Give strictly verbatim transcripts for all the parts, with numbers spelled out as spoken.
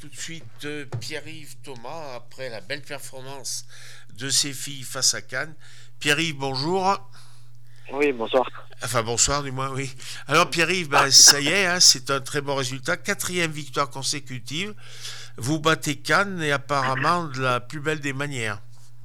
tout de suite euh, Pierre-Yves Thomas après la belle performance de ses filles face à Cannes. Pierre-Yves, bonjour. Oui, bonsoir. Enfin, bonsoir du moins, oui. Alors Pierre-Yves, ben, ça y est, hein, c'est un très bon résultat. Quatrième victoire consécutive. Vous battez Cannes et apparemment de la plus belle des manières.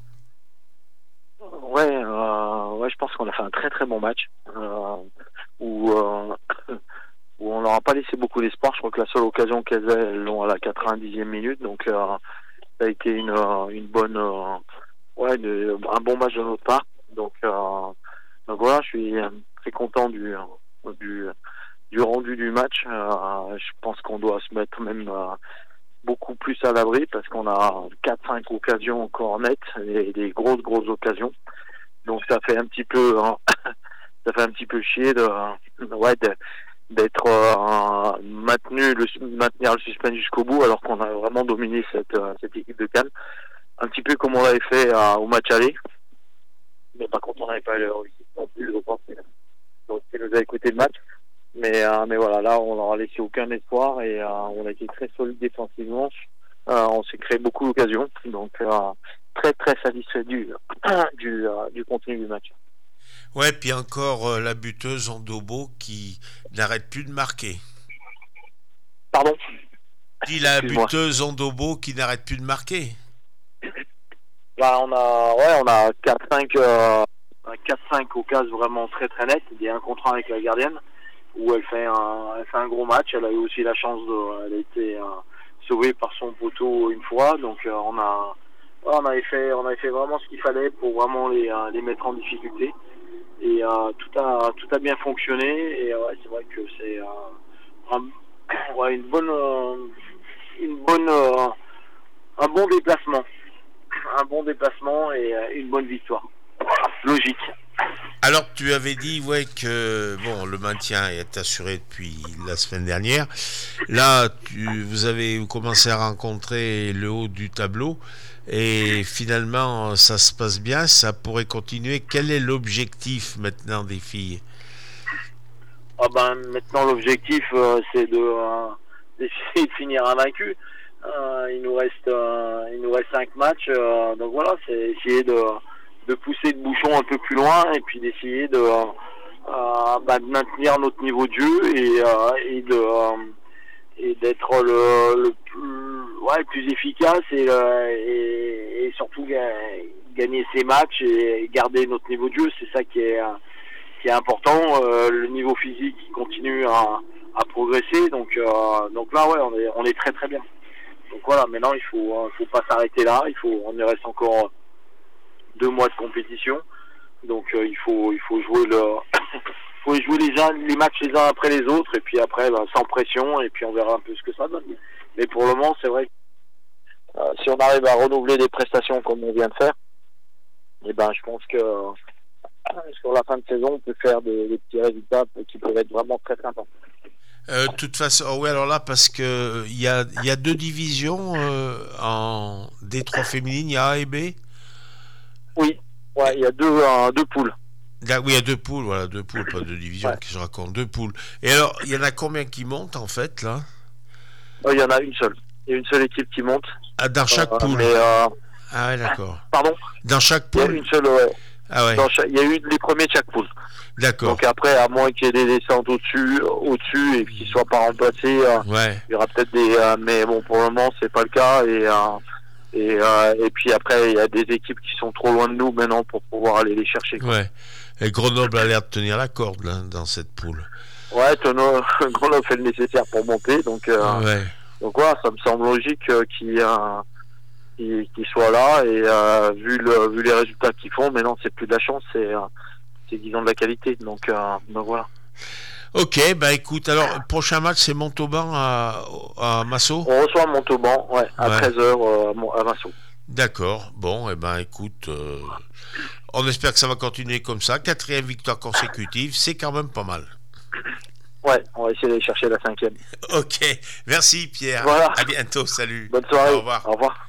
Ouais, euh, ouais, je pense qu'on a fait un très très bon match euh, où, euh, où on leur a pas laissé beaucoup d'espoir. Je crois que la seule occasion qu'elles aient, elles l'ont à la quatre-vingt-dixième minute. Donc euh, ça a été une, euh, une bonne, euh, ouais, de, un bon match de notre part. Donc, euh, donc voilà, je suis très content du, du, du rendu du match. Euh, je pense qu'on doit se mettre même euh, beaucoup plus à l'abri parce qu'on a quatre cinq occasions encore nettes et des grosses grosses occasions. Donc ça fait un petit peu hein, ça fait un petit peu chier de ouais de, d'être euh, maintenu le maintenir le suspense jusqu'au bout alors qu'on a vraiment dominé cette euh, cette équipe de Cannes. Un petit peu comme on l'avait fait euh, au match aller. Mais par contre on n'avait pas réussi non plus, je pense. Donc ça nous a écouté le match. Mais, euh, mais voilà, là, on leur a laissé aucun espoir et euh, on a été très solide défensivement. Euh, on s'est créé beaucoup d'occasions, donc euh, très très satisfait du du, euh, du contenu du match. Ouais, puis encore euh, la buteuse Ondobo qui n'arrête plus de marquer. Pardon. Puis la Excuse-moi. buteuse Ondobo qui n'arrête plus de marquer. Là, on a ouais, on a quatre cinq euh, quatre cinq occasions vraiment très très nettes. Il y a un contre un avec la gardienne où elle fait un elle fait un gros match. Elle a eu aussi la chance de elle a été euh, sauvée par son poteau une fois. Donc euh, on a ouais, on avait fait on avait fait vraiment ce qu'il fallait pour vraiment les euh, les mettre en difficulté. Et euh, tout a tout a bien fonctionné. Et ouais, c'est vrai que c'est euh, un, ouais, une bonne euh, une bonne euh, un bon déplacement. Un bon déplacement et euh, une bonne victoire. Logique. Alors tu avais dit ouais que bon le maintien est assuré depuis la semaine dernière. Là tu, vous avez commencé à rencontrer le haut du tableau et finalement ça se passe bien, ça pourrait continuer. Quel est l'objectif maintenant des filles? Ah ben maintenant l'objectif euh, c'est de euh, d'essayer de finir invaincu. Euh, il nous reste euh, il nous reste cinq matchs, euh, donc voilà, c'est essayer de de pousser le bouchon un peu plus loin et puis d'essayer de euh, bah, de maintenir notre niveau de jeu et euh, et de euh, et d'être le, le plus ouais le plus efficace et euh, et, et surtout ga- gagner ces matchs et garder notre niveau de jeu, c'est ça qui est qui est important. Euh, le niveau physique qui continue à, à progresser, donc euh, donc là ouais on est on est très très bien. Donc voilà, maintenant il faut euh, faut pas s'arrêter là, il faut on y reste encore deux mois de compétition, donc euh, il faut il faut jouer le faut jouer les uns les matchs les uns après les autres et puis après ben, sans pression et puis on verra un peu ce que ça donne. Mais pour le moment c'est vrai que euh, si on arrive à renouveler des prestations comme on vient de faire, et ben je pense que euh, sur la fin de saison on peut faire des, des petits résultats qui peuvent être vraiment très sympas. Euh, de toute façon, oh oui, alors là, parce que il y a, il y a deux divisions euh, en D trois féminine, il y a A et B. Oui, ouais, il y a deux euh, deux poules. Là, oui, il y a deux poules, voilà, deux poules, pas deux divisions, Ouais. que je raconte, deux poules. Et alors, il y en a combien qui montent en fait là? Oh, il y en a une seule. Il y a une seule équipe qui monte. Ah, dans chaque Euh, poule. mais euh, Ah ouais, d'accord. pardon, Dans chaque il y a poule? une seule. Ouais. Ah ouais, Dans chaque, il y a eu les premiers de chaque poule. d'accord. Donc après, à moins qu'il y ait des descentes au-dessus, au-dessus et qu'ils soient pas remplacés, euh, Ouais, il y aura peut-être des. Euh, mais bon, pour le moment, c'est pas le cas. Et euh, et euh, et puis après, il y a des équipes qui sont trop loin de nous maintenant pour pouvoir aller les chercher, quoi. ouais. Et Grenoble a l'air de tenir la corde là, dans cette poule. Ouais, Tono, Grenoble fait le nécessaire pour monter, donc euh, Ouais. donc voilà, ça me semble logique euh, qu'il euh, qu'il qu'il soit là et euh, vu le vu les résultats qu'ils font, maintenant c'est plus de la chance, c'est euh, c'est disons de la qualité, donc euh, donc voilà. Ok, bah écoute, alors, le prochain match c'est Montauban à, à Massot? On reçoit Montauban, ouais, à Ouais. treize heures euh, à Massot. D'accord, bon, et eh ben écoute, euh, on espère que ça va continuer comme ça. Quatrième victoire consécutive, c'est quand même pas mal. Ouais, on va essayer d'aller chercher la cinquième. Ok, merci Pierre. Voilà, À bientôt, salut. bonne Au soirée, revoir. au revoir.